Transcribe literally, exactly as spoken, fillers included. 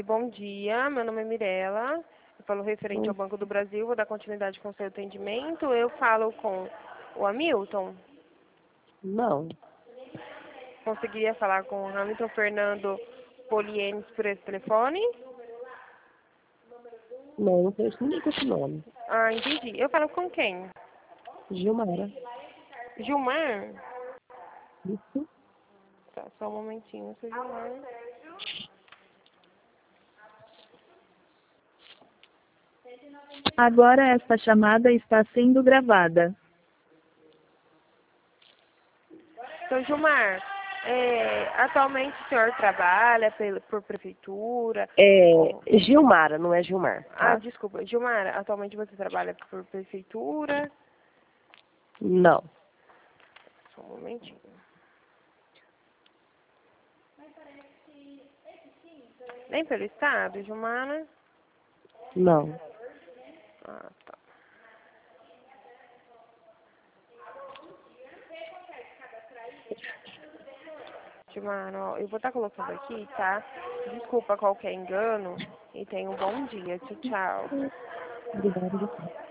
Oi, bom dia. Meu nome é Mirela. Eu falo referente Oi. ao Banco do Brasil. Vou dar continuidade com o seu atendimento. Eu falo com o Hamilton. Não, Conseguiria falar com o Hamilton Fernando Polienes por esse telefone? não, não conheço ninguém com esse nome. Ah, entendi. Eu falo com quem? Gilmara. Gilmar? Isso. Tá, só um momentinho, seu Gilmar. Agora esta chamada está sendo gravada. Seu Gilmar, é, atualmente o senhor trabalha pela, por prefeitura? Ou- É Gilmara, não é Gilmar, Ah, tá? desculpa. Gilmar, atualmente você trabalha por prefeitura? Não. Só um momentinho. Nem pelo estado, Gilmara? Não. Ah, tá. Gilmar, ó, eu vou estar colocando aqui, tá? Desculpa qualquer engano e tenha um bom dia. Tchau, tchau. Obrigada.